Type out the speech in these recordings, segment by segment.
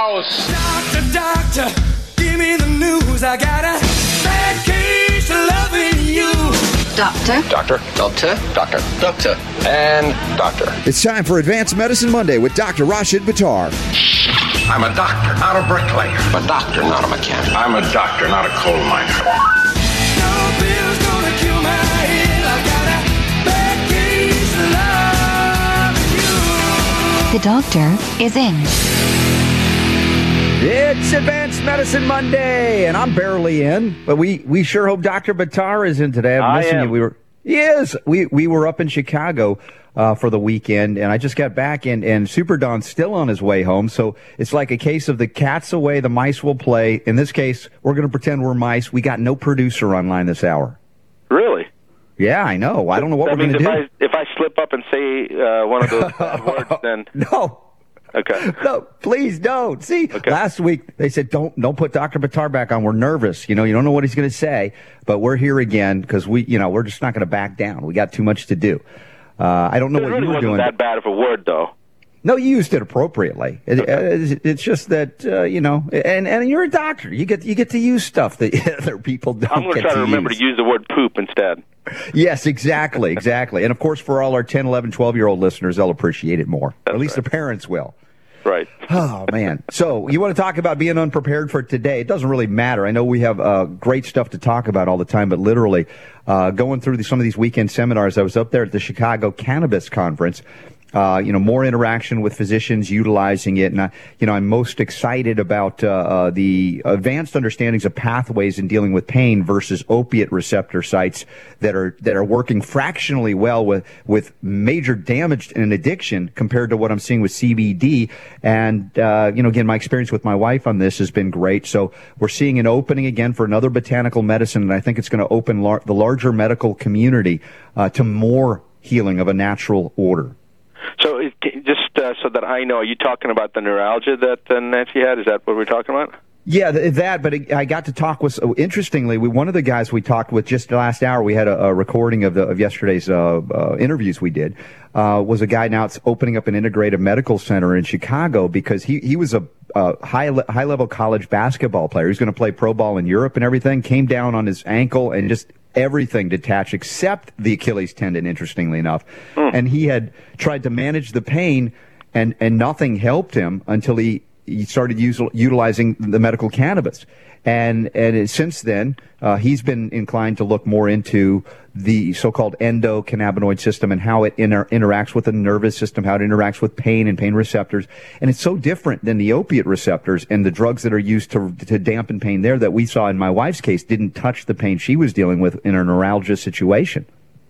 house. Doctor, give me the news. I got a bad case of loving you. Doctor. Doctor. Doctor. Doctor. Doctor. And doctor. It's time for Advanced Medicine Monday with Dr. Rashid Buttar. I'm a doctor, not a bricklayer. I'm a doctor, not a mechanic. I'm a doctor, not a coal miner. No pill's gonna cure my ill. I got a bad case of loving you. The doctor is in. It's Advanced Medicine Monday, and I'm barely in, but we sure hope Dr. Buttar is in today. I'm missing you. We were up in Chicago for the weekend, and I just got back, and Super Don's still on his way home, so it's like a case of the cat's away, the mice will play. In this case, we're going to pretend we're mice. We got no producer online this hour. Really? Yeah, I know. I don't know what we're going to do. If I slip up and say one of those bad words, then... No. Okay. No, please don't. See, okay. Last week they said don't put Dr. Buttar back on. We're nervous. You don't know what he's going to say, but we're here again because we're just not going to back down. We got too much to do. I don't know what you were doing. It wasn't that bad of a word, though. No, you used it appropriately. It's just that and you're a doctor. You get to use stuff that other people don't. I'm going to try to remember to use the word poop instead. Yes, exactly. And of course, for all our 10, 11, 12-year-old listeners, they'll appreciate it more. That's at least right. the parents will. Right. Oh, man. So you want to talk about being unprepared for today? It doesn't really matter. I know we have great stuff to talk about all the time, but literally going through some of these weekend seminars, I was up there at the Chicago Cannabis Conference. More interaction with physicians utilizing it. And, I'm most excited about the advanced understandings of pathways in dealing with pain versus opiate receptor sites that are working fractionally well with major damage and addiction compared to what I'm seeing with CBD. And, again, my experience with my wife on this has been great. So we're seeing an opening again for another botanical medicine, and I think it's going to open the larger medical community to more healing of a natural order. So just so that I know, are you talking about the neuralgia that Nancy had? Is that what we're talking about? Yeah, but I got to talk with, interestingly, one of the guys we talked with just last hour, we had a recording of yesterday's interviews we did, was a guy now opening up an integrative medical center in Chicago because he was a high-level college basketball player. He's going to play pro ball in Europe and everything, came down on his ankle and just everything detached except the Achilles tendon, interestingly enough. And he had tried to manage the pain and nothing helped him until he started utilizing the medical cannabis. And since then, he's been inclined to look more into the so-called endocannabinoid system and how it interacts with the nervous system, how it interacts with pain and pain receptors. And it's so different than the opiate receptors and the drugs that are used to dampen pain there that we saw in my wife's case didn't touch the pain she was dealing with in her neuralgia situation.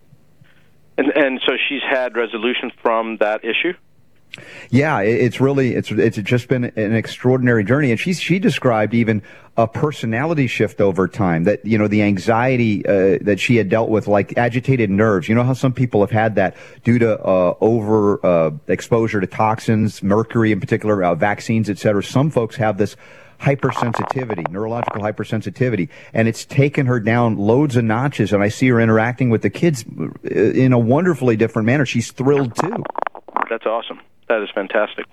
And so she's had resolution from that issue? Yeah, it's just been an extraordinary journey, and she described even a personality shift over time. That the anxiety that she had dealt with, like agitated nerves. You know how some people have had that due to over exposure to toxins, mercury in particular, vaccines, etc. Some folks have this hypersensitivity, neurological hypersensitivity, and it's taken her down loads of notches. And I see her interacting with the kids in a wonderfully different manner. She's thrilled too. That's awesome. That is fantastic.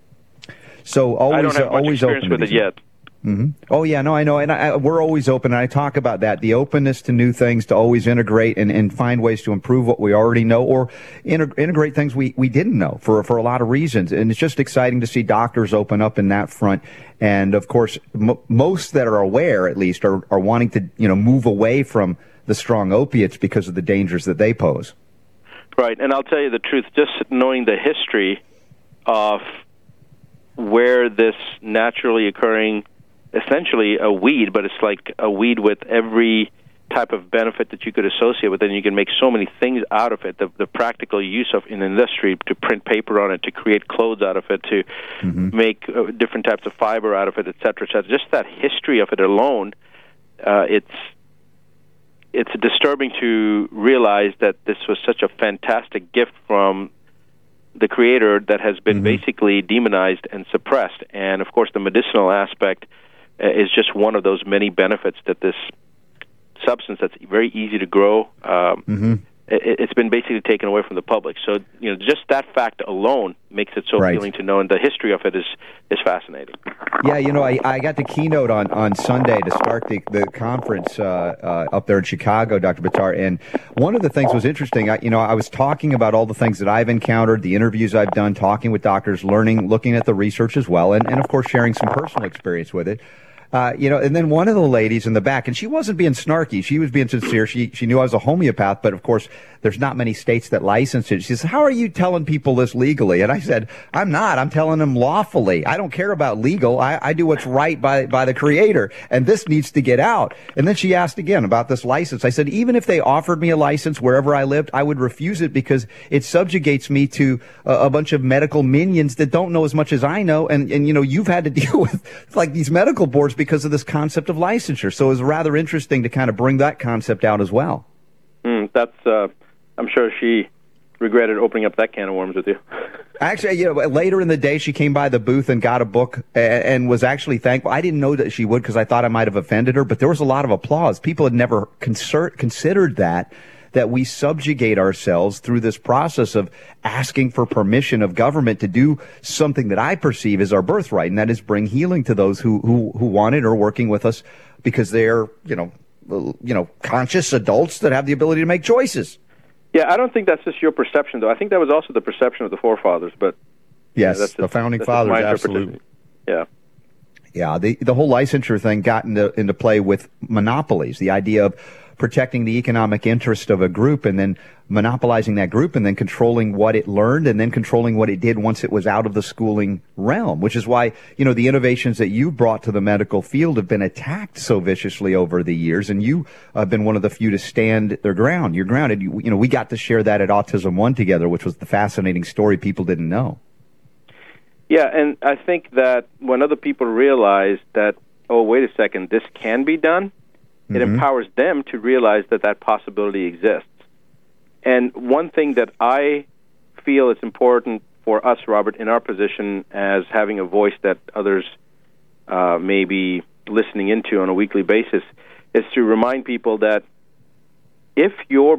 So I don't have much experience with it yet. Mm-hmm. Oh, yeah, no, I know. And we're always open. And I talk about that, the openness to new things, to always integrate and find ways to improve what we already know or integrate things we didn't know for a lot of reasons. And it's just exciting to see doctors open up in that front. And, of course, most that are aware, at least, are wanting to, move away from the strong opiates because of the dangers that they pose. Right. And I'll tell you the truth, just knowing the history of where this naturally occurring, essentially a weed, but it's like a weed with every type of benefit that you could associate with it, and you can make so many things out of it. The practical use of in industry, to print paper on it, to create clothes out of it, to make different types of fiber out of it, et cetera, et cetera. Just that history of it alone, it's disturbing to realize that this was such a fantastic gift from the Creator that has been basically demonized and suppressed. And, of course, the medicinal aspect is just one of those many benefits that this substance that's very easy to grow it's been basically taken away from the public. So, just that fact alone makes it so appealing to know, and the history of it is fascinating. Yeah, I got the keynote on Sunday to start the conference up there in Chicago, Dr. Buttar, and one of the things was interesting. I was talking about all the things that I've encountered, the interviews I've done, talking with doctors, learning, looking at the research as well, and of course sharing some personal experience with it. And then one of the ladies in the back, and she wasn't being snarky. She was being sincere. She knew I was a homeopath, but of course, there's not many states that license it. She says, "How are you telling people this legally?" And I said, "I'm not. I'm telling them lawfully. I don't care about legal. I do what's right by the Creator, and this needs to get out." And then she asked again about this license. I said, even if they offered me a license wherever I lived, I would refuse it because it subjugates me to a bunch of medical minions that don't know as much as I know. And you've had to deal with like these medical boards because of this concept of licensure. So it was rather interesting to kind of bring that concept out as well. I'm sure she regretted opening up that can of worms with you. Actually, later in the day, she came by the booth and got a book and was actually thankful. I didn't know that she would because I thought I might have offended her, but there was a lot of applause. People had never considered that we subjugate ourselves through this process of asking for permission of government to do something that I perceive as our birthright, and that is bring healing to those who want it or working with us because they're, conscious adults that have the ability to make choices. Yeah, I don't think that's just your perception, though. I think that was also the perception of the forefathers. But yes, the founding fathers, absolutely. Yeah. Yeah, the whole licensure thing got into play with monopolies, the idea of protecting the economic interest of a group and then monopolizing that group and then controlling what it learned and then controlling what it did once it was out of the schooling realm, which is why, the innovations that you brought to the medical field have been attacked so viciously over the years. And you have been one of the few to stand their ground. You're grounded. We got to share that at Autism One together, which was the fascinating story people didn't know. Yeah, and I think that when other people realize that, oh, wait a second, this can be done, it empowers them to realize that possibility exists. And one thing that I feel is important for us, Robert, in our position as having a voice that others may be listening into on a weekly basis, is to remind people that if your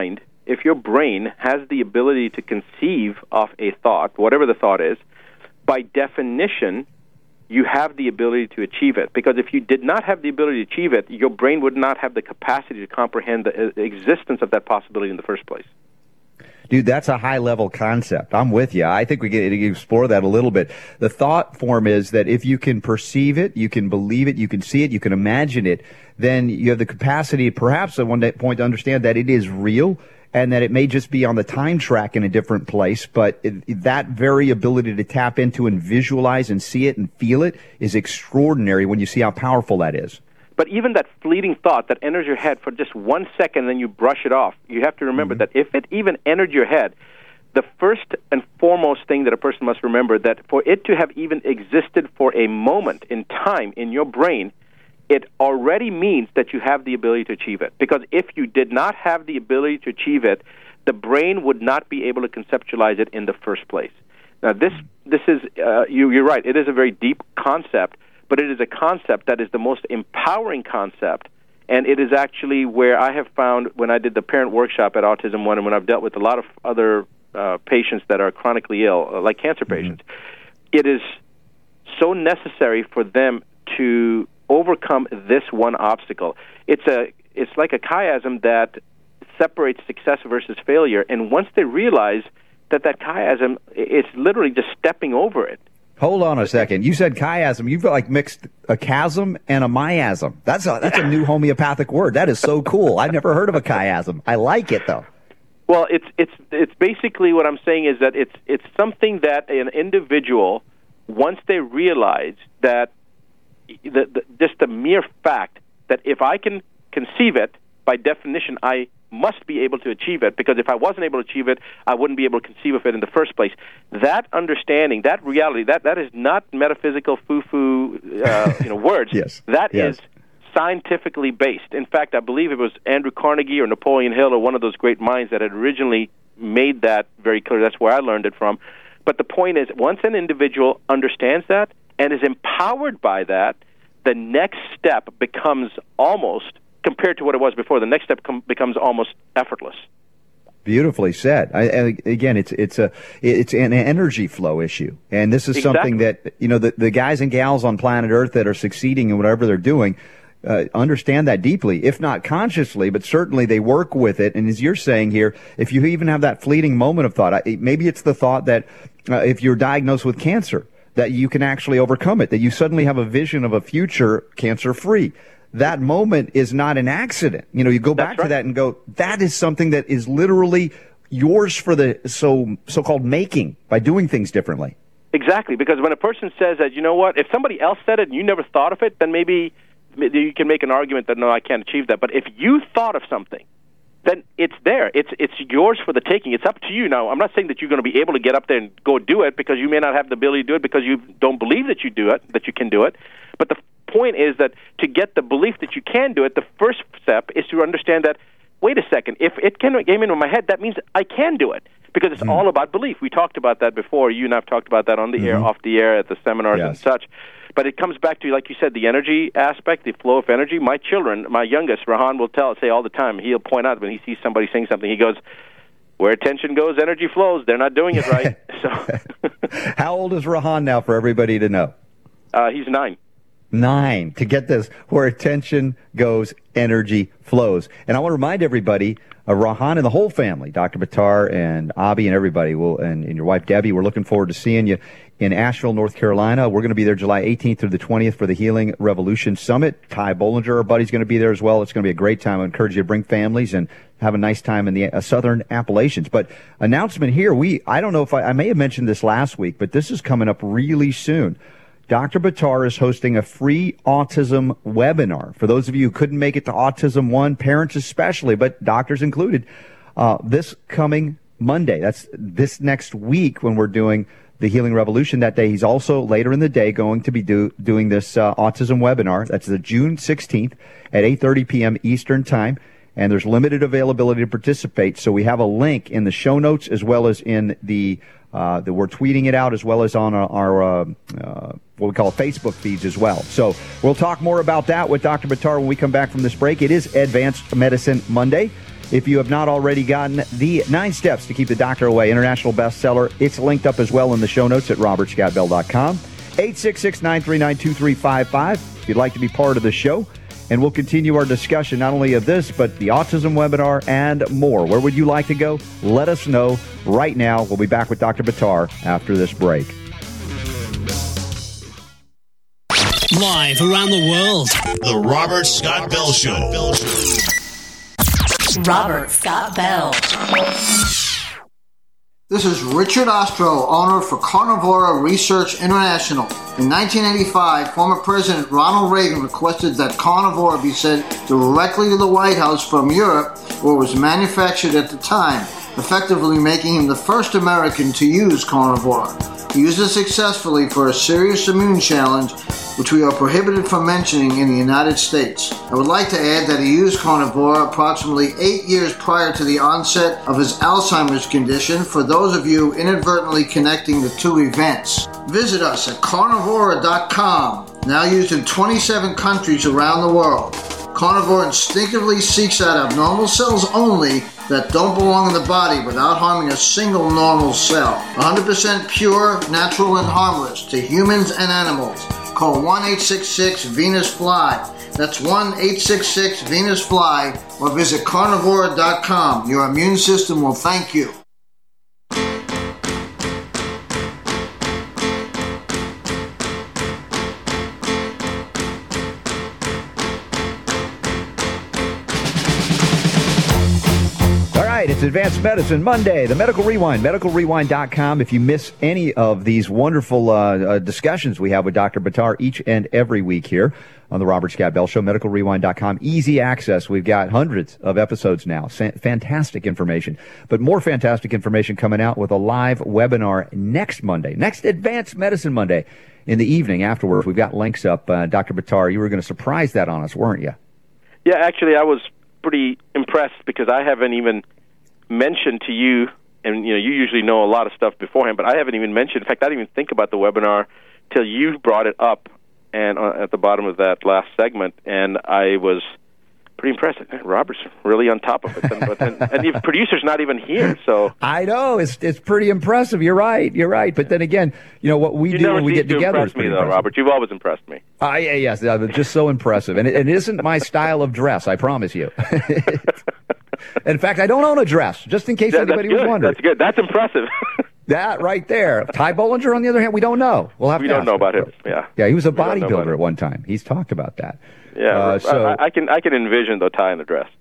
brain has the ability to conceive of a thought, whatever the thought is, by definition, you have the ability to achieve it. Because if you did not have the ability to achieve it, your brain would not have the capacity to comprehend the existence of that possibility in the first place. Dude, that's a high-level concept. I'm with you. I think we can explore that a little bit. The thought form is that if you can perceive it, you can believe it, you can see it, you can imagine it, then you have the capacity, perhaps at one point, to understand that it is real and that it may just be on the time track in a different place, but that very ability to tap into and visualize and see it and feel it is extraordinary when you see how powerful that is. But even that fleeting thought that enters your head for just 1 second, then you brush it off, you have to remember that if it even entered your head, the first and foremost thing that a person must remember, that for it to have even existed for a moment in time in your brain, it already means that you have the ability to achieve it. Because if you did not have the ability to achieve it, the brain would not be able to conceptualize it in the first place. Now, this is, you're right, it is a very deep concept, but it is a concept that is the most empowering concept, and it is actually where I have found, when I did the parent workshop at Autism One, and when I've dealt with a lot of other patients that are chronically ill, like cancer patients, it is so necessary for them to overcome this one obstacle. It's like a chiasm that separates success versus failure, and once they realize that chiasm is literally just stepping over it. Hold on a second. You said chiasm. You've like mixed a chasm and a miasm. That's a new homeopathic word. That is so cool. I've never heard of a chiasm. I like it though. Well, it's basically what I'm saying is that it's something that an individual, once they realize that just the mere fact that if I can conceive it, by definition, I must be able to achieve it, because if I wasn't able to achieve it, I wouldn't be able to conceive of it in the first place. That understanding, that reality, that is not metaphysical foo-foo words. Yes. That is scientifically based. In fact, I believe it was Andrew Carnegie or Napoleon Hill or one of those great minds that had originally made that very clear. That's where I learned it from. But the point is, once an individual understands that and is empowered by that, the next step becomes almost, compared to what it was before, the next step becomes almost effortless. Beautifully said. Again, it's an energy flow issue, and this is something that the guys and gals on planet Earth that are succeeding in whatever they're doing understand that deeply, if not consciously, but certainly they work with it. And as you're saying here, if you even have that fleeting moment of thought, maybe it's the thought that if you're diagnosed with cancer, that you can actually overcome it, that you suddenly have a vision of a future cancer-free. That moment is not an accident. You go back to that and go, that is something that is literally yours for the so-called making by doing things differently. Exactly, because when a person says that, you know what, if somebody else said it and you never thought of it, then maybe you can make an argument that, no, I can't achieve that. But if you thought of something, then it's there. It's yours for the taking. It's up to you. Now, I'm not saying that you're going to be able to get up there and go do it, because you may not have the ability to do it because you don't believe that you can do it. But the point is that to get the belief that you can do it, the first step is to understand that, wait a second, if it came into my head, that means I can do it, because it's all about belief. We talked about that before. You and I have talked about that on the air, off the air, at the seminars and such. But it comes back to, like you said, the energy aspect, the flow of energy. My children, my youngest, Rahan, will say all the time, he'll point out when he sees somebody saying something, he goes, where attention goes, energy flows. They're not doing it right. How old is Rahan now, for everybody to know? He's 9. 9. To get this, where attention goes, energy flows. And I want to remind everybody, Rahan and the whole family, Dr. Buttar and Abhi and everybody, and your wife Debbie, we're looking forward to seeing you in Asheville, North Carolina. We're going to be there July 18th through the 20th for the Healing Revolution Summit. Ty Bollinger, our buddy's going to be there as well. It's going to be a great time. I encourage you to bring families and have a nice time in the Southern Appalachians. But announcement here, I don't know if I may have mentioned this last week, but this is coming up really soon. Dr. Buttar is hosting a free autism webinar. For those of you who couldn't make it to Autism One, parents especially, but doctors included, this coming Monday. That's this next week when we're doing the Healing Revolution. That day, he's also later in the day going to be doing this autism webinar. That's the June 16th at 8:30 p.m. Eastern Time. And there's limited availability to participate. So we have a link in the show notes, as well as in the we're tweeting it out, as well as on our what we call Facebook feeds as well. So we'll talk more about that with Dr. Buttar when we come back from this break. It is Advanced Medicine Monday. If you have not already gotten the 9 Steps to Keep the Doctor Away, international bestseller, it's linked up as well in the show notes at robertscottbell.com. 866-939-2355 if you'd like to be part of the show. And we'll continue our discussion not only of this, but the autism webinar and more. Where would you like to go? Let us know right now. We'll be back with Dr. Buttar after this break. Live around the world. The Robert Scott Bell Show. Robert Scott Bell. This is Richard Ostro, owner for Carnivora Research International. In 1985, former President Ronald Reagan requested that Carnivora be sent directly to the White House from Europe, where it was manufactured at the time, effectively making him the first American to use Carnivora. He used it successfully for a serious immune challenge, which we are prohibited from mentioning in the United States. I would like to add that he used Carnivora approximately 8 years prior to the onset of his Alzheimer's condition, for those of you inadvertently connecting the two events. Visit us at carnivora.com, now used in 27 countries around the world. Carnivore instinctively seeks out abnormal cells only that don't belong in the body without harming a single normal cell. 100% pure, natural, and harmless to humans and animals. Call 1-866-VENUS-FLY. That's 1-866-VENUS-FLY, or visit carnivora.com. Your immune system will thank you. It's Advanced Medicine Monday, the Medical Rewind, medicalrewind.com. If you miss any of these wonderful discussions we have with Dr. Buttar each and every week here on the Robert Scott Bell Show, medicalrewind.com, easy access. We've got hundreds of episodes now. Fantastic information. But more fantastic information coming out with a live webinar next Monday, next Advanced Medicine Monday in the evening afterwards. We've got links up. Dr. Buttar, you were going to surprise that on us, weren't you? Yeah, actually, I was pretty impressed because I haven't even mentioned to you, and you usually know a lot of stuff beforehand, but I haven't even mentioned. In fact, I didn't even think about the webinar till you brought it up, and at the bottom of that last segment, and I was pretty impressive. Robert's really on top of it, and the producer's not even here. So I know it's pretty impressive. You're right. But then again, what we do when we get together is pretty impressive. Impressive. Robert, you've always impressed me. Yes, just so impressive, and it isn't my style of dress. I promise you. In fact, I don't own a dress, just in case anybody was wondering. That's good. That's impressive. That right there. Ty Bollinger, on the other hand, we don't know. We'll have to don't know about him. Yeah, he was a bodybuilder at one time. He's talked about that. Yeah, I can envision the Ty in a dress.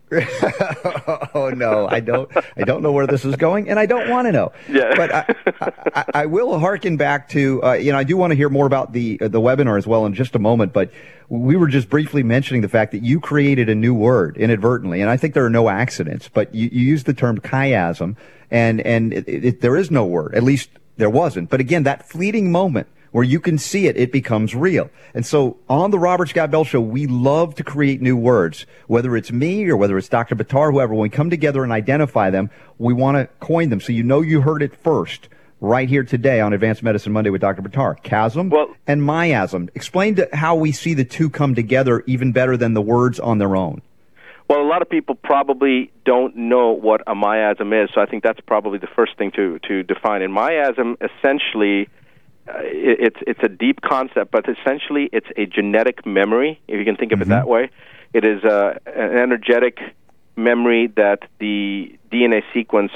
Oh no, I don't know where this is going, and I don't want to know. Yeah. But I will hearken back to I do want to hear more about the webinar as well in just a moment. But we were just briefly mentioning the fact that you created a new word inadvertently, and I think there are no accidents. But you used the term chiasm, and there is no word. At least there wasn't. But again, that fleeting moment where you can see it becomes real. And so on the Robert Scott Bell Show, we love to create new words, whether it's me or whether it's Dr. Buttar, whoever. When we come together and identify them, we want to coin them. So you heard it first right here today on Advanced Medicine Monday with Dr. Buttar. Chasm and miasm. Explain how we see the two come together even better than the words on their own. Well, a lot of people probably don't know what a miasm is, so I think that's probably the first thing to define. And miasm essentially... It's a deep concept, but essentially it's a genetic memory, if you can think of it that way. It is an energetic memory that the DNA sequence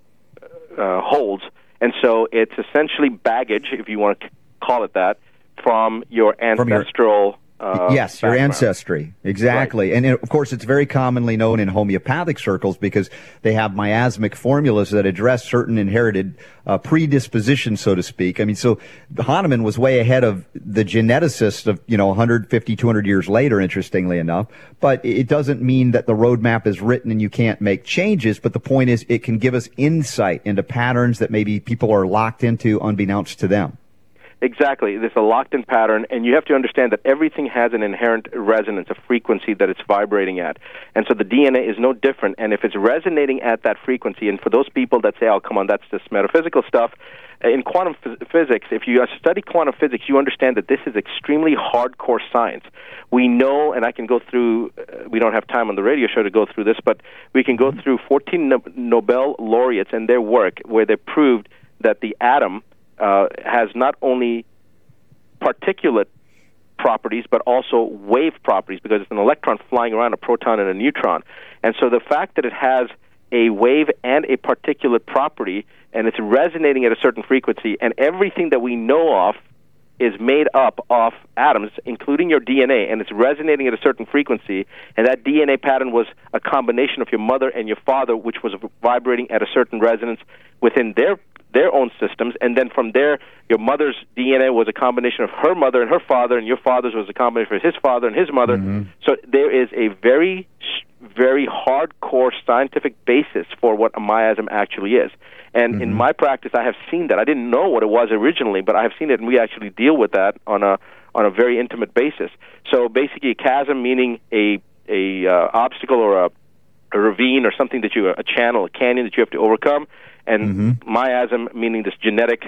holds, and so it's essentially baggage, if you want to call it that, from your ancestral yes, your ancestry. Exactly. Right. And of course, it's very commonly known in homeopathic circles because they have miasmic formulas that address certain inherited predispositions, so to speak. I mean, so Hahnemann was way ahead of the geneticists of, 150, 200 years later, interestingly enough. But it doesn't mean that the roadmap is written and you can't make changes. But the point is, it can give us insight into patterns that maybe people are locked into unbeknownst to them. Exactly. There's a locked-in pattern, and you have to understand that everything has an inherent resonance, a frequency that it's vibrating at. And so the DNA is no different, and if it's resonating at that frequency, and for those people that say, oh, come on, that's just metaphysical stuff, in quantum physics, if you study quantum physics, you understand that this is extremely hardcore science. We know, and I can go through, we don't have time on the radio show to go through this, but we can go through 14 Nobel laureates and their work where they proved that the atom has not only particulate properties, but also wave properties, because it's an electron flying around a proton and a neutron. And so the fact that it has a wave and a particulate property, and it's resonating at a certain frequency, and everything that we know of is made up of atoms, including your DNA, and it's resonating at a certain frequency, and that DNA pattern was a combination of your mother and your father, which was vibrating at a certain resonance within their own systems, and then from there, your mother's DNA was a combination of her mother and her father, and your father's was a combination of his father and his mother. So there is a very, very hardcore scientific basis for what a miasm actually is. And in my practice, I have seen that. I didn't know what it was originally, but I have seen it, and we actually deal with that on a very intimate basis. So basically, a chasm meaning a obstacle or a ravine or something that a channel, a canyon that you have to overcome, and miasm meaning this genetic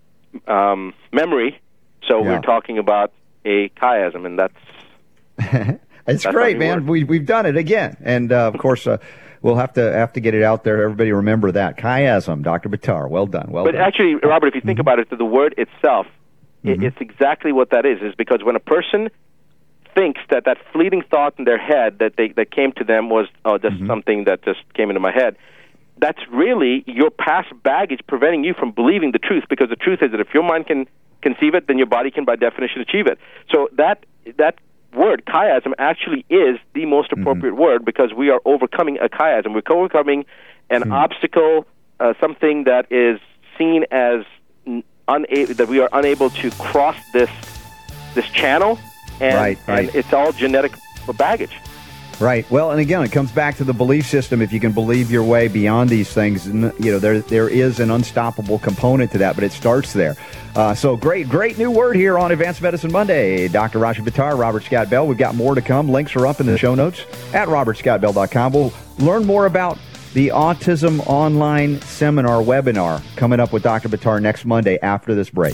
memory. So we're talking about a chiasm, and that's it's great, man. We've done it again, and of course we'll have to get it out there. Everybody remember that chiasm, Dr. Buttar. Well done. But actually, Robert, if you think about it, the word itself, it's exactly what that is because when a person thinks that fleeting thought in their head that came to them was just something that just came into my head, that's really your past baggage preventing you from believing the truth, because the truth is that if your mind can conceive it, then your body can by definition achieve it. So that word, chiasm, actually is the most appropriate word, because we are overcoming a chiasm. We're overcoming an obstacle, something that is seen as that we are unable to cross this channel, and it's all genetic baggage. Right. Well, and again, it comes back to the belief system. If you can believe your way beyond these things, there is an unstoppable component to that, but it starts there. So great new word here on Advanced Medicine Monday. Dr. Rashid Buttar, Robert Scott Bell. We've got more to come. Links are up in the show notes at robertscottbell.com. We'll learn more about the Autism Online Seminar webinar coming up with Dr. Buttar next Monday after this break.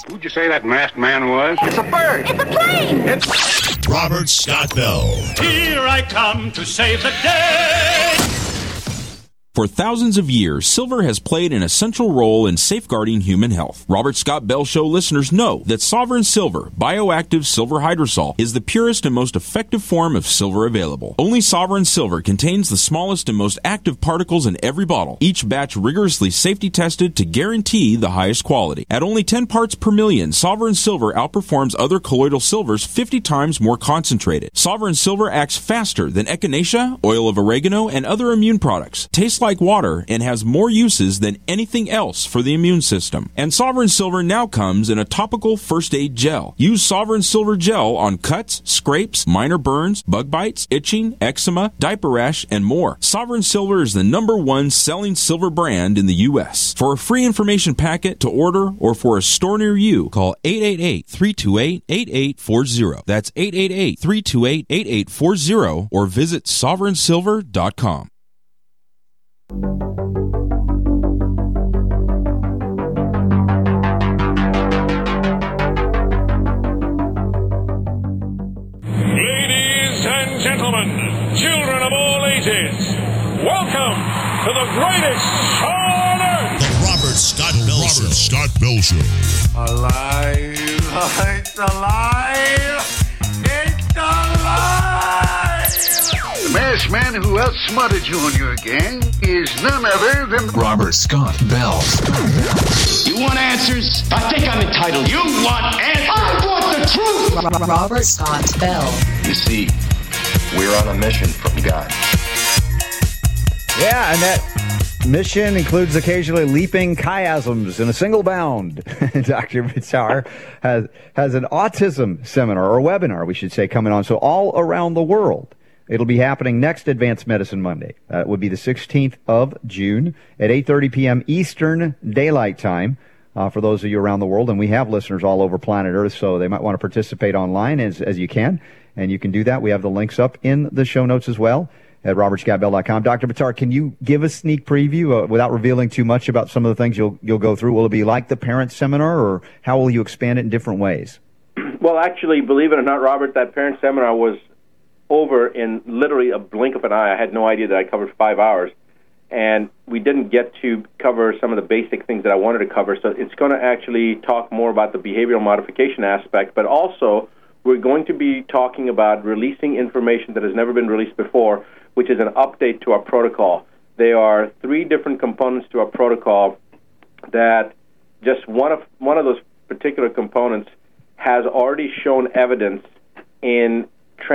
Who'd you say that masked man was? It's a bird. It's a plane. It's Robert Scott Bell. Here I come to save the day. For thousands of years, silver has played an essential role in safeguarding human health. Robert Scott Bell Show listeners know that Sovereign Silver, bioactive silver hydrosol, is the purest and most effective form of silver available. Only Sovereign Silver contains the smallest and most active particles in every bottle, each batch rigorously safety tested to guarantee the highest quality. At only 10 parts per million, Sovereign Silver outperforms other colloidal silvers 50 times more concentrated. Sovereign Silver acts faster than echinacea, oil of oregano, and other immune products. Tastes like water and has more uses than anything else for the immune system. And Sovereign Silver now comes in a topical first aid gel. Use Sovereign Silver gel on cuts, scrapes, minor burns, bug bites, itching, eczema, diaper rash, and more. Sovereign Silver is the #1 selling silver brand in the U.S. For a free information packet to order or for a store near you, call 888-328-8840. That's 888-328-8840 or visit sovereignsilver.com. Ladies and gentlemen, children of all ages, welcome to the greatest show on earth. The Robert Scott Bell Show. Scott Bell Show. Alive. It's alive. It's alive. The masked man who outsmarted you on your gang is none other than Robert Scott Bell. You want answers? I think I'm entitled. You want answers? I want the truth! Robert Scott Bell. You see, we're on a mission from God. Yeah, and that mission includes occasionally leaping chiasms in a single bound. Dr. Buttar has an autism seminar, or webinar, we should say, coming on. So all around the world. It'll be happening next Advanced Medicine Monday. It would be the 16th of June at 8:30 p.m. Eastern Daylight Time for those of you around the world. And we have listeners all over planet Earth, so they might want to participate online as you can. And you can do that. We have the links up in the show notes as well at robertscottbell.com. Dr. Buttar, can you give a sneak preview without revealing too much about some of the things you'll go through? Will it be like the parent seminar, or how will you expand it in different ways? Well, actually, believe it or not, Robert, that parent seminar was over in literally a blink of an eye. I had no idea that I covered 5 hours, and we didn't get to cover some of the basic things that I wanted to cover. So it's going to actually talk more about the behavioral modification aspect, but also we're going to be talking about releasing information that has never been released before, which is an update to our protocol. There are 3 different components to our protocol that just one of those particular components has already shown evidence in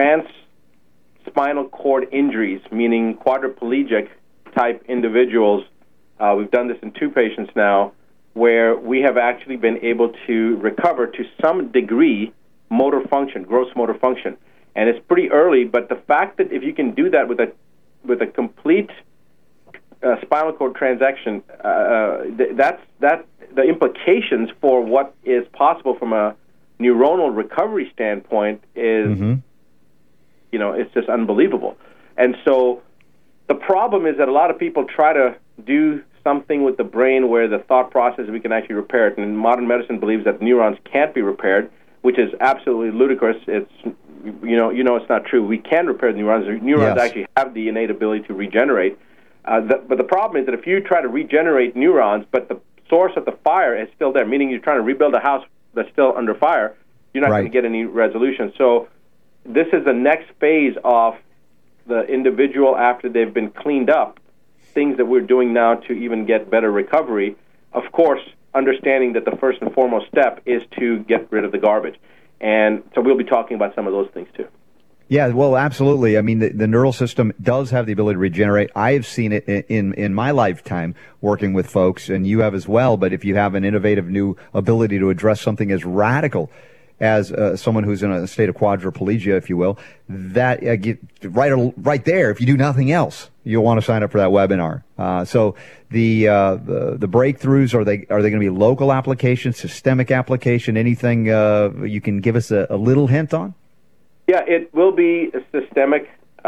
spinal cord injuries, meaning quadriplegic type individuals. We've done this in 2 patients now, where we have actually been able to recover to some degree motor function, gross motor function. And it's pretty early, but the fact that if you can do that with a complete spinal cord transaction, that's the implications for what is possible from a neuronal recovery standpoint is it's just unbelievable. And so the problem is that a lot of people try to do something with the brain where the thought process, we can actually repair it. And modern medicine believes that neurons can't be repaired, which is absolutely ludicrous. It's it's not true. We can repair the neurons. Neurons actually have the innate ability to regenerate. But the problem is that if you try to regenerate neurons, but the source of the fire is still there, meaning you're trying to rebuild a house that's still under fire, you're not going to get any resolution. So this is the next phase of the individual after they've been cleaned up, things that we're doing now to even get better recovery. Of course, understanding that the first and foremost step is to get rid of the garbage. And so we'll be talking about some of those things too. Yeah, well, absolutely. I mean, the neural system does have the ability to regenerate. I have seen it in my lifetime working with folks, and you have as well. But if you have an innovative new ability to address something as radical as someone who's in a state of quadriplegia, if you will, that right there, if you do nothing else, you'll want to sign up for that webinar. So the breakthroughs, are they going to be local application, systemic application, anything you can give us a little hint on? Yeah, it will be systemic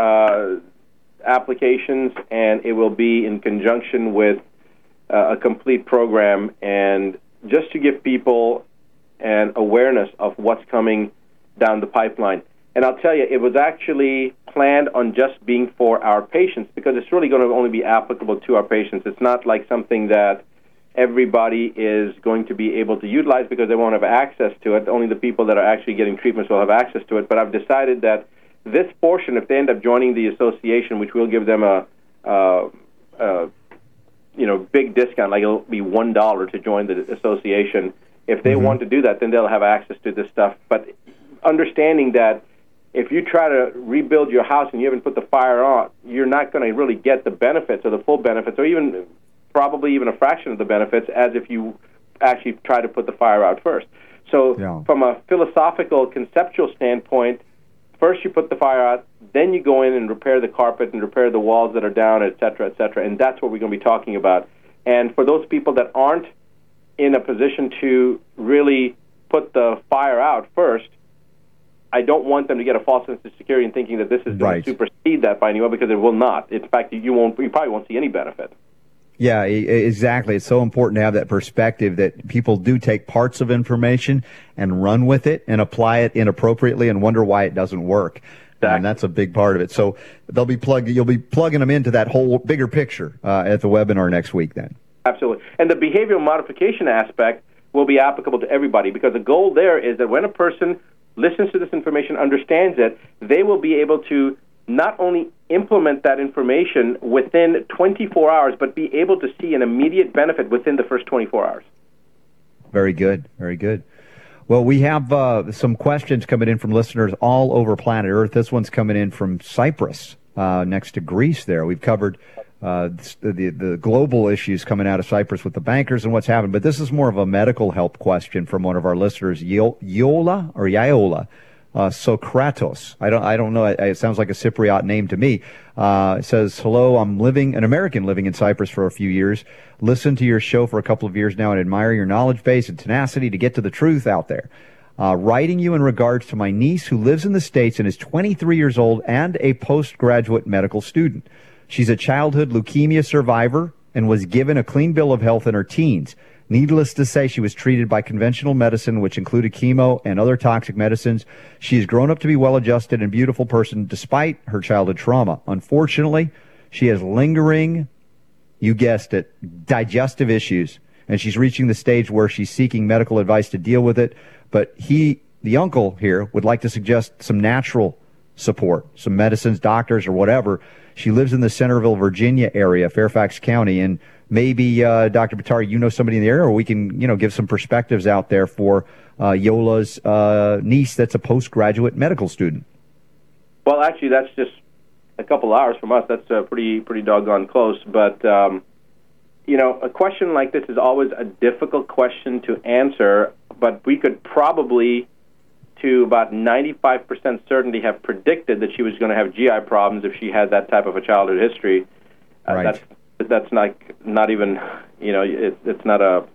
applications, and it will be in conjunction with a complete program. And just to give people and awareness of what's coming down the pipeline. And I'll tell you, it was actually planned on just being for our patients because it's really going to only be applicable to our patients. It's not like something that everybody is going to be able to utilize because they won't have access to it. Only the people that are actually getting treatments will have access to it. But I've decided that this portion, if they end up joining the association, which will give them a big discount, like it'll be $1 to join the association. If they want to do that, then they'll have access to this stuff. But understanding that if you try to rebuild your house and you haven't put the fire on, you're not going to really get the benefits or the full benefits or even probably even a fraction of the benefits as if you actually try to put the fire out first. So from a philosophical, conceptual standpoint, first you put the fire out, then you go in and repair the carpet and repair the walls that are down, et cetera, and that's what we're going to be talking about. And for those people that aren't in a position to really put the fire out first, I don't want them to get a false sense of security and thinking that this is going to supersede that by anyone, because it will not. In fact, you probably won't see any benefit. Yeah, exactly. It's so important to have that perspective that people do take parts of information and run with it and apply it inappropriately and wonder why it doesn't work. Exactly. And that's a big part of it. So you'll be plugging them into that whole bigger picture at the webinar next week then. Absolutely. And the behavioral modification aspect will be applicable to everybody, because the goal there is that when a person listens to this information, understands it, they will be able to not only implement that information within 24 hours, but be able to see an immediate benefit within the first 24 hours. Very good. Very good. Well, we have some questions coming in from listeners all over planet Earth. This one's coming in from Cyprus, next to Greece there. We've covered the global issues coming out of Cyprus with the bankers and what's happened, but this is more of a medical help question from one of our listeners, Yola Sokratos. I don't know. It sounds like a Cypriot name to me. It says, hello, I'm an American living in Cyprus for a few years. Listened to your show for a couple of years now and admire your knowledge base and tenacity to get to the truth out there. Writing you in regards to my niece who lives in the States and is 23 years old and a postgraduate medical student. She's a childhood leukemia survivor and was given a clean bill of health in her teens. Needless to say, she was treated by conventional medicine, which included chemo and other toxic medicines. She has grown up to be well-adjusted and beautiful person despite her childhood trauma. Unfortunately, she has lingering, you guessed it, digestive issues, and she's reaching the stage where she's seeking medical advice to deal with it. But the uncle here, would like to suggest some natural support, some medicines, doctors, or whatever. She lives in the Centerville, Virginia area, Fairfax County, and maybe, Dr. Butari, you know somebody in the area, or we can, give some perspectives out there for Yola's niece that's a postgraduate medical student. Well, actually, that's just a couple hours from us. That's pretty doggone close. But, a question like this is always a difficult question to answer, but we could probably, to about 95% certainty, have predicted that she was going to have GI problems if she had that type of a childhood history. Right. That's not even, it's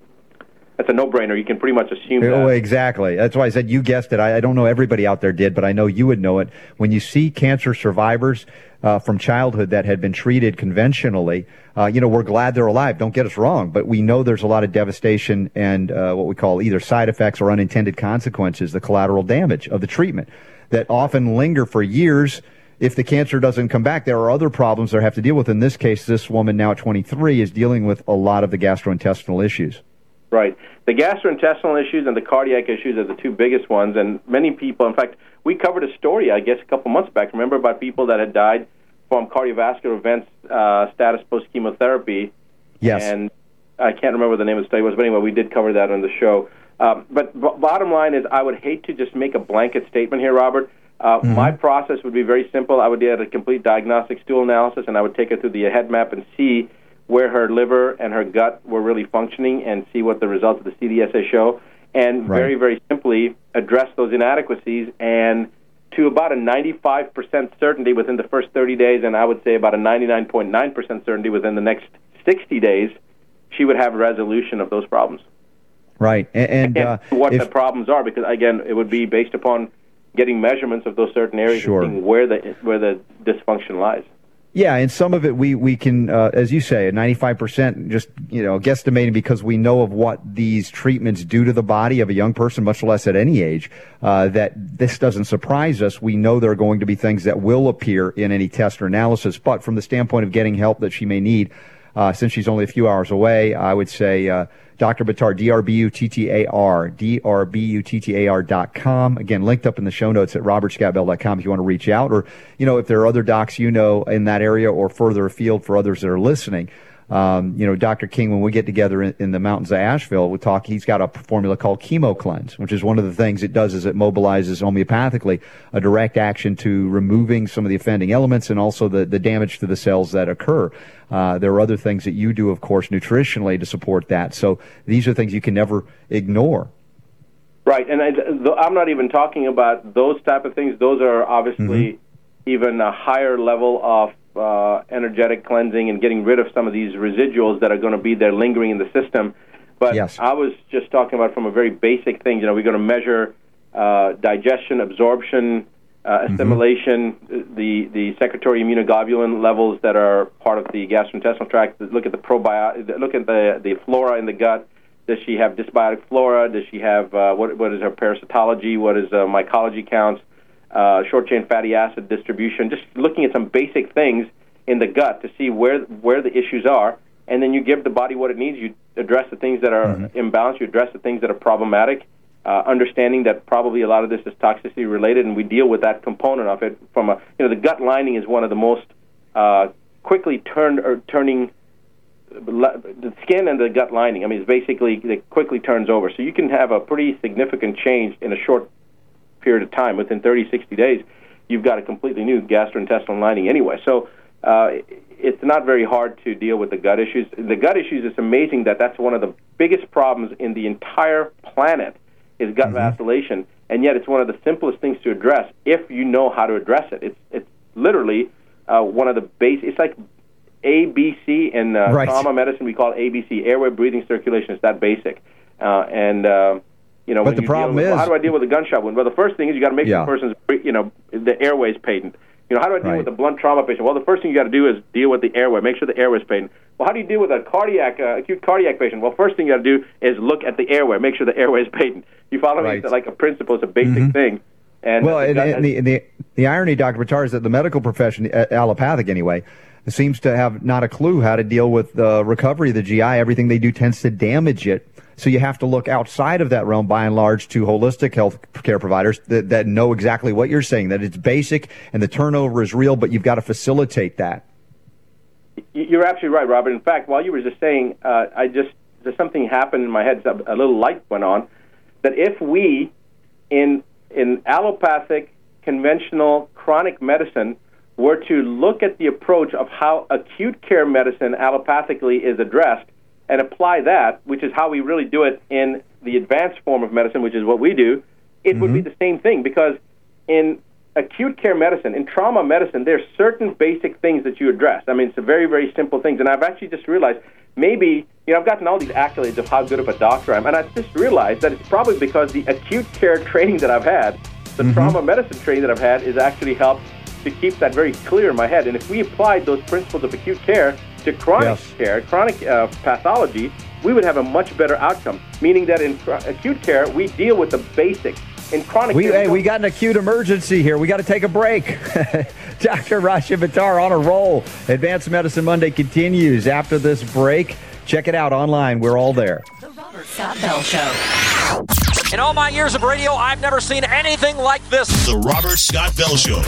a no-brainer. You can pretty much assume that. Oh, exactly. That's why I said you guessed it. I don't know everybody out there did, but I know you would know it. When you see cancer survivors from childhood that had been treated conventionally, we're glad they're alive. Don't get us wrong, but we know there's a lot of devastation and what we call either side effects or unintended consequences, the collateral damage of the treatment, that often linger for years. If the cancer doesn't come back, there are other problems they have to deal with. In this case, this woman now at 23 is dealing with a lot of the gastrointestinal issues. Right. The gastrointestinal issues and the cardiac issues are the two biggest ones, and many people, in fact, we covered a story, I guess, a couple months back, remember, about people that had died from cardiovascular events, status post-chemotherapy. Yes. And I can't remember what the name of the study was, but anyway, we did cover that on the show. But bottom line is, I would hate to just make a blanket statement here, Robert. My process would be very simple. I would get a complete diagnostic stool analysis, and I would take her through the head map and see where her liver and her gut were really functioning and see what the results of the CDSA show, and very, very simply address those inadequacies, and to about a 95% certainty within the first 30 days, and I would say about a 99.9% certainty within the next 60 days, she would have a resolution of those problems. Right. And what the problems are, because, again, it would be based upon getting measurements of those certain areas and seeing where the dysfunction lies. Yeah, and some of it we can, as you say, 95% just, guesstimating because we know of what these treatments do to the body of a young person, much less at any age, that this doesn't surprise us. We know there are going to be things that will appear in any test or analysis. But from the standpoint of getting help that she may need, since she's only a few hours away, I would say Dr. Buttar, DRBUTTAR, DRBUTTAR.com. Again, linked up in the show notes at robertscottbell.com if you want to reach out. Or, if there are other docs in that area or further afield for others that are listening. Dr. King, when we get together in the mountains of Asheville, we talk, he's got a formula called Chemo Cleanse, which is one of the things it does is it mobilizes homeopathically a direct action to removing some of the offending elements and also the damage to the cells that occur. There are other things that you do, of course, nutritionally to support that. So these are things you can never ignore. Right, and I'm not even talking about those type of things. Those are obviously even a higher level of energetic cleansing and getting rid of some of these residuals that are going to be there lingering in the system. But yes. I was just talking about from a very basic thing. We're going to measure digestion, absorption, assimilation, the secretory immunoglobulin levels that are part of the gastrointestinal tract. Look at the probiotic. Look at the flora in the gut. Does she have dysbiotic flora? Does she have what is her parasitology? What is mycology counts? Short-chain fatty acid distribution, just looking at some basic things in the gut to see where the issues are, and then you give the body what it needs. You address the things that are imbalanced. You address the things that are problematic, understanding that probably a lot of this is toxicity related, and we deal with that component of it. From the gut lining is one of the most quickly turning. The skin and the gut lining, it's basically, it quickly turns over. So you can have a pretty significant change in a short period of time. Within 30, 60 days, you've got a completely new gastrointestinal lining anyway. So it's not very hard to deal with the gut issues. The gut issues, it's amazing that's one of the biggest problems in the entire planet is gut vacillation, and yet it's one of the simplest things to address if you know how to address it. It's literally one of the it's like ABC in trauma medicine. We call it ABC, airway, breathing, circulation. It's that basic. But the problem is, how do I deal with a gunshot wound? Well, the first thing is you got to make the person's, the airway's patent. How do I deal with a blunt trauma patient? Well, the first thing you got to do is deal with the airway. Make sure the airway's patent. Well, how do you deal with a acute cardiac patient? Well, first thing you got to do is look at the airway. Make sure the airway's patent. You follow me? It's like a principle. It's a basic thing. And the irony, Dr. Buttar, is that the medical profession, allopathic anyway, seems to have not a clue how to deal with the recovery of the GI. Everything they do tends to damage it. So you have to look outside of that realm, by and large, to holistic health care providers that know exactly what you're saying, that it's basic and the turnover is real, but you've got to facilitate that. You're absolutely right, Robert. In fact, while you were just saying, there's something happened in my head, a little light went on, that if we, in allopathic, conventional, chronic medicine, were to look at the approach of how acute care medicine allopathically is addressed, and apply that, which is how we really do it in the advanced form of medicine, which is what we do, it would be the same thing. Because in acute care medicine, in trauma medicine, there's certain basic things that you address. It's a very, very simple things. And I've actually just realized, maybe, I've gotten all these accolades of how good of a doctor I am, and I've just realized that it's probably because the acute care training that I've had, the trauma medicine training that I've had, has actually helped to keep that very clear in my head. And if we applied those principles of acute care to chronic care, chronic pathology, we would have a much better outcome. Meaning that in acute care, we deal with the basics. In chronic care, we got an acute emergency here. We got to take a break. Dr. Rashid Buttar on a roll. Advanced Medicine Monday continues after this break. Check it out online. We're all there. The Robert Scott Bell Show. In all my years of radio, I've never seen anything like this. The Robert Scott Bell Show.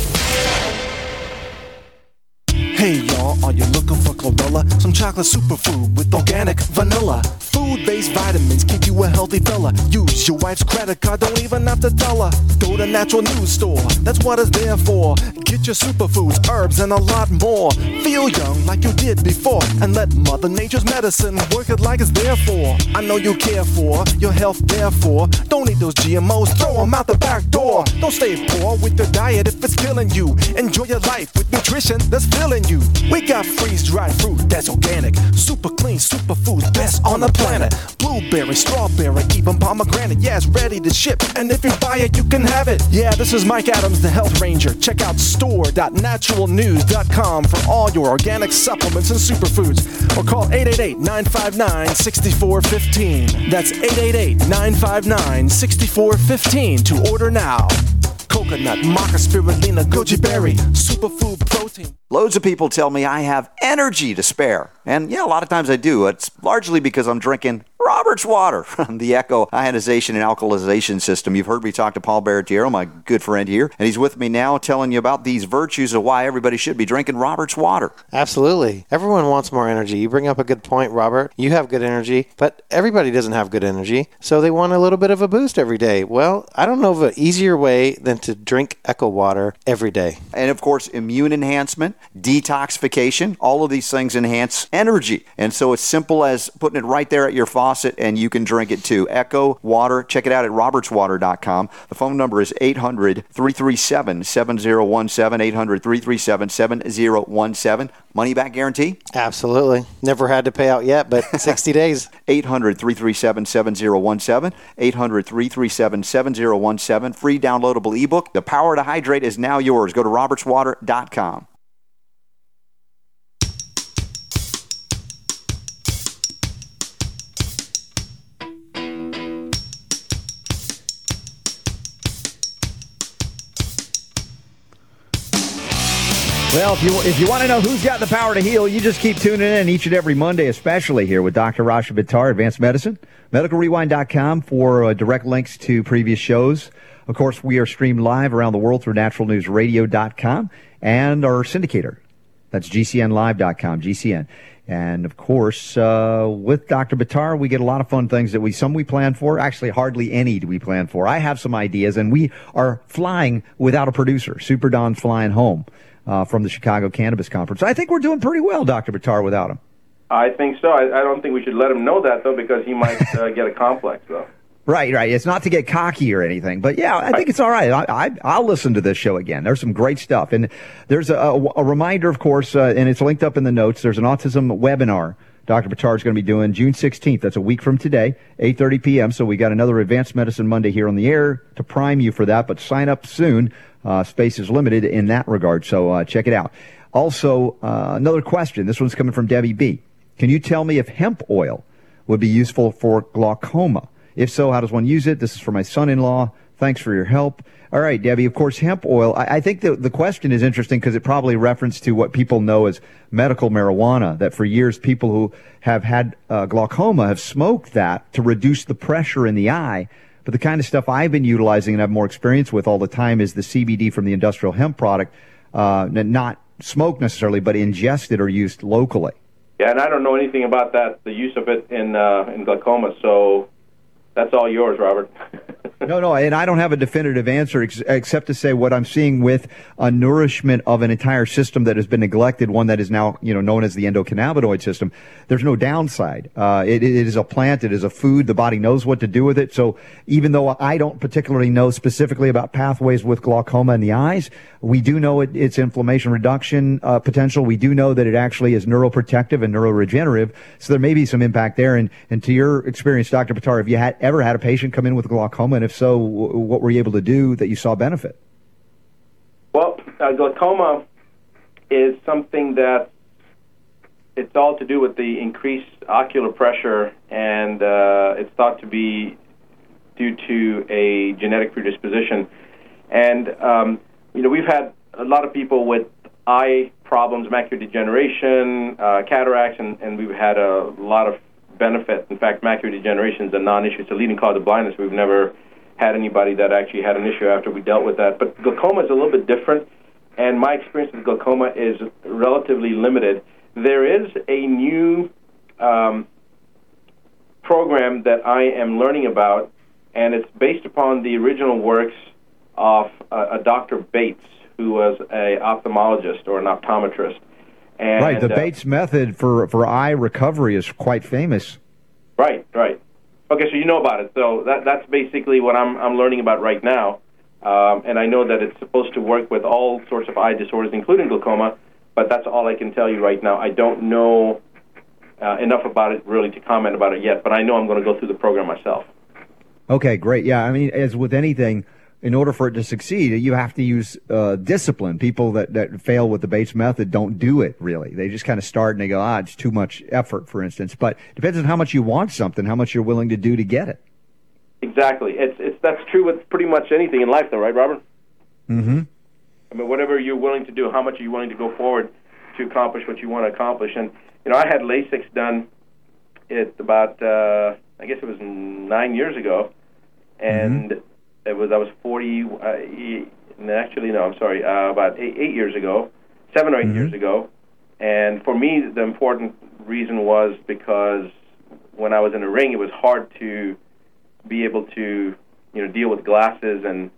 Hey y'all, are you looking for chlorella? Some chocolate superfood with organic vanilla. Food-based vitamins keep you a healthy fella. Use your wife's credit card, don't even have to tell her. Go to Natural News Store, that's what it's there for. Get your superfoods, herbs, and a lot more. Feel young like you did before, and let Mother Nature's medicine work it like it's there for. I know you care for your health, therefore. Don't eat those GMOs, throw them out the back door. Don't stay poor with your diet if it's killing you. Enjoy your life with nutrition that's filling you. We got freeze-dried fruit that's organic, super clean, superfoods, best on the planet. Blueberry, strawberry, even pomegranate, yeah, it's ready to ship. And if you buy it, you can have it. Yeah, this is Mike Adams, the Health Ranger. Check out store.naturalnews.com for all your organic supplements and superfoods. Or call 888-959-6415. That's 888-959-6415 to order now. Coconut, maca, spirulina, goji berry, superfood protein. Loads of people tell me I have energy to spare. And yeah, a lot of times I do. It's largely because I'm drinking Robert's water from the Echo ionization and alkalization system. You've heard me talk to Paul Baratiero, my good friend here, and he's with me now telling you about these virtues of why everybody should be drinking Robert's water. Absolutely. Everyone wants more energy. You bring up a good point, Robert. You have good energy, but everybody doesn't have good energy, so they want a little bit of a boost every day. Well, I don't know of an easier way than to drink Echo water every day. And of course, immune enhancement, detoxification, all of these things enhance energy. And so it's simple as putting it right there at your faucet, and you can drink it too. Echo Water. Check it out at robertswater.com. The phone number is 800-337-7017, 800-337-7017. Money back guarantee? Absolutely. Never had to pay out yet, but 60 days. 800-337-7017, 800-337-7017. Free downloadable ebook. The Power to Hydrate is now yours. Go to robertswater.com. Well, if you want to know who's got the power to heal, you just keep tuning in each and every Monday, especially here with Dr. Rasha Buttar, Advanced Medicine. MedicalRewind.com for direct links to previous shows. Of course, we are streamed live around the world through naturalnewsradio.com and our syndicator. That's GCNlive.com, GCN. And, of course, with Dr. Buttar, we get a lot of fun things that we plan for. Actually, hardly any do we plan for. I have some ideas, and we are flying without a producer. Super Don's flying home from the Chicago Cannabis Conference. I think we're doing pretty well, Dr. Buttar, without him. I think so. I don't think we should let him know that, though, because he might get a complex, though. Right. It's not to get cocky or anything, but yeah, I think it's all right. I'll listen to this show again. There's some great stuff. And there's a reminder, of course, and it's linked up in the notes. There's an autism webinar Dr. Buttar is going to be doing June 16th. That's a week from today, 8:30 p.m. So we got another Advanced Medicine Monday here on the air to prime you for that, but sign up soon. Space is limited in that regard, so check it out. Also, another question. This one's coming from Debbie B. Can you tell me if hemp oil would be useful for glaucoma? If so, how does one use it? This is for my son-in-law. Thanks for your help. All right, Debbie, of course, hemp oil. I think the question is interesting because it probably referenced to what people know as medical marijuana, that for years people who have had glaucoma have smoked that to reduce the pressure in the eye. But the kind of stuff I've been utilizing and have more experience with all the time is the CBD from the industrial hemp product, not smoked necessarily, but ingested or used locally. Yeah, and I don't know anything about that, the use of it in glaucoma, so that's all yours, Robert. No, and I don't have a definitive answer except to say what I'm seeing with a nourishment of an entire system that has been neglected, one that is now known as the endocannabinoid system. There's no downside. It is a plant. It is a food. The body knows what to do with it. So even though I don't particularly know specifically about pathways with glaucoma in the eyes, we do know its inflammation reduction potential. We do know that it actually is neuroprotective and neuroregenerative. So there may be some impact there. And to your experience, Dr. Buttar, have you ever had a patient come in with glaucoma? And if so, what were you able to do that you saw benefit? Well, glaucoma is something that it's all to do with the increased ocular pressure, and it's thought to be due to a genetic predisposition. And, we've had a lot of people with eye problems, macular degeneration, cataracts, and we've had a lot of benefit. In fact, macular degeneration is a non-issue. It's a leading cause of blindness. We've never had anybody that actually had an issue after we dealt with that. But glaucoma is a little bit different, and my experience with glaucoma is relatively limited. There is a new program that I am learning about, and it's based upon the original works of a Dr. Bates, who was an ophthalmologist or an optometrist. And, right, the Bates method for eye recovery is quite famous. Right. Okay, so you know about it. So that's basically what I'm learning about right now. And I know that it's supposed to work with all sorts of eye disorders, including glaucoma, but that's all I can tell you right now. I don't know enough about it really to comment about it yet, but I know I'm going to go through the program myself. Okay, great. Yeah, I mean, as with anything, in order for it to succeed, you have to use discipline. People that fail with the Bates method don't do it, really. They just kind of start and they go, it's too much effort, for instance. But it depends on how much you want something, how much you're willing to do to get it. Exactly. That's true with pretty much anything in life, though, right, Robert? Mm-hmm. I mean, whatever you're willing to do, how much are you willing to go forward to accomplish what you want to accomplish? And, I had LASIK done about, I guess it was 9 years ago, and I was 40, actually, no, I'm sorry, about 8 years ago, 7 or 8 years ago. And for me, the important reason was because when I was in the ring, it was hard to be able to, deal with glasses and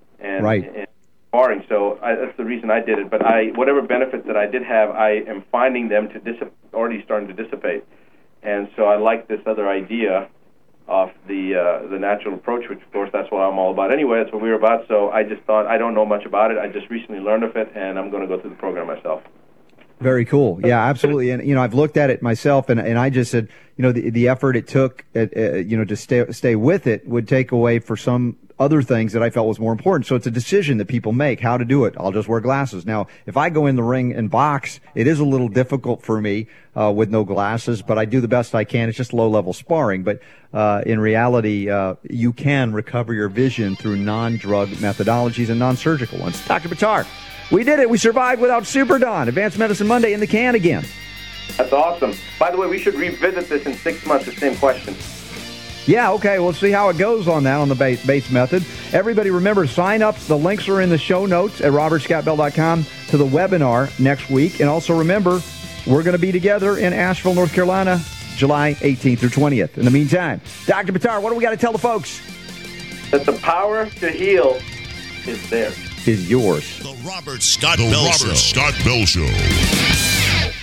sparring. So that's the reason I did it. But whatever benefits that I did have, I am finding them already starting to dissipate. And so I like this other idea of the natural approach, which, of course, that's what I'm all about anyway. That's what we were about. So I just thought, I don't know much about it. I just recently learned of it, and I'm going to go through the program myself. Very cool. Yeah, absolutely. And, I've looked at it myself, and I just said, the effort it took, to stay with it would take away for some other things that I felt was more important. So it's a decision that people make, how to do it. I'll just wear glasses. Now, if I go in the ring and box, it is a little difficult for me with no glasses, but I do the best I can. It's just low-level sparring. But in reality, you can recover your vision through non-drug methodologies and non-surgical ones. Dr. Buttar, we did it. We survived without Super Don. Advanced Medicine Monday in the can again. That's awesome. By the way, we should revisit this in 6 months, the same question. Yeah, okay. We'll see how it goes on that, on the Bates method. Everybody, remember, sign up. The links are in the show notes at robertscottbell.com to the webinar next week. And also remember, we're going to be together in Asheville, North Carolina, July 18th through 20th. In the meantime, Dr. Buttar, what do we got to tell the folks? That the power to heal is there. Is yours. The Robert Scott Bell Show.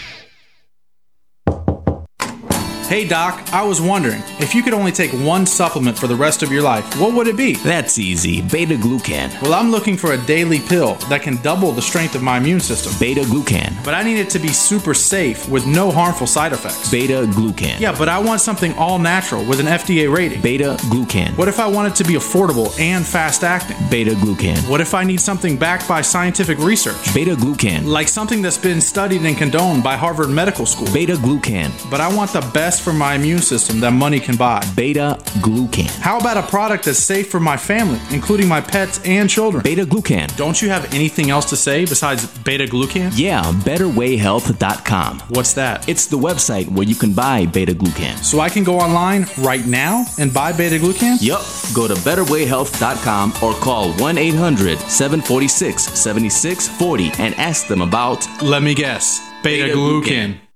Hey Doc, I was wondering, if you could only take one supplement for the rest of your life, what would it be? That's easy. Beta-glucan. Well, I'm looking for a daily pill that can double the strength of my immune system. Beta-glucan. But I need it to be super safe with no harmful side effects. Beta-glucan. Yeah, but I want something all natural with an FDA rating. Beta-glucan. What if I want it to be affordable and fast-acting? Beta-glucan. What if I need something backed by scientific research? Beta-glucan. Like something that's been studied and condoned by Harvard Medical School. Beta-glucan. But I want the best for my immune system that money can buy. Beta-glucan. How about a product that's safe for my family, including my pets and children? Beta-glucan. Don't you have anything else to say besides beta-glucan? Yeah, betterwayhealth.com. What's that? It's the website where you can buy beta-glucan. So I can go online right now and buy beta-glucan? Yup. Go to betterwayhealth.com or call 1-800-746-7640 and ask them about... Let me guess. Beta-glucan.